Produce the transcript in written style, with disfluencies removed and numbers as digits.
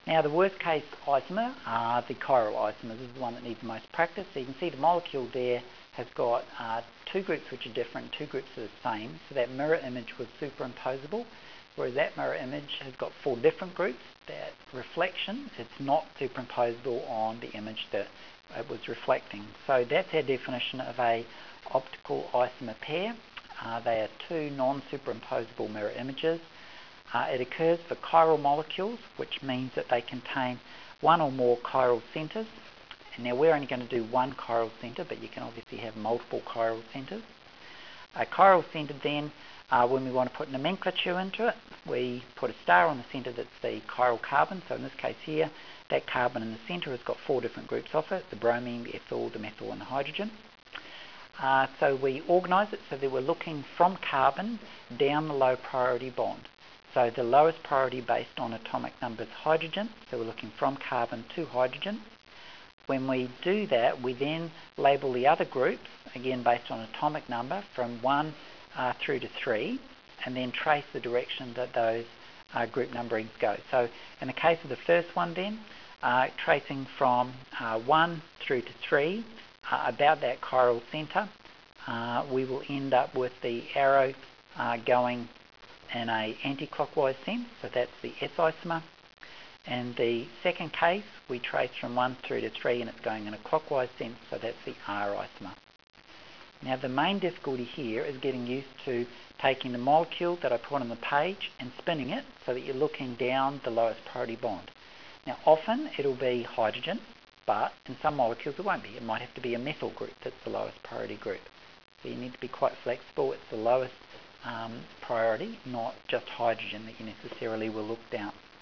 Now the worst case isomer are the chiral isomers. This is the one that needs the most practice. So you can see the molecule there has got two groups which are different, two groups that are the same. So that mirror image was superimposable, whereas that mirror image has got four different groups. That reflection, it's not superimposable on the image that it was reflecting. So that's our definition of a optical isomer pair. They are two non-superimposable mirror images. It occurs for chiral molecules, which means that they contain one or more chiral centers. And now we're only going to do one chiral center, but you can obviously have multiple chiral centers. A chiral center then, when we want to put nomenclature into it, we put a star on the center that's the chiral carbon. So in this case here, that carbon in the center has got four different groups of it: the bromine, the ethyl, the methyl, and the hydrogen. So we organize it so that we're looking from carbon down the low priority bond. So the lowest priority based on atomic number is hydrogen. So we're looking from carbon to hydrogen. When we do that, we then label the other groups, again based on atomic number, from 1 through to 3, and then trace the direction that those group numberings go. So in the case of the first one then, tracing from 1 through to 3, about that chiral center, we will end up with the arrow going in a anti-clockwise sense, so that's the S isomer. And the second case, we trace from 1 through to 3 and it's going in a clockwise sense, so that's the R isomer. Now the main difficulty here is getting used to taking the molecule that I put on the page and spinning it so that you're looking down the lowest priority bond. Now often it'll be hydrogen, but in some molecules it won't be. It might have to be a methyl group that's the lowest priority group. So you need to be quite flexible. It's the lowest priority, not just hydrogen that you necessarily will look down.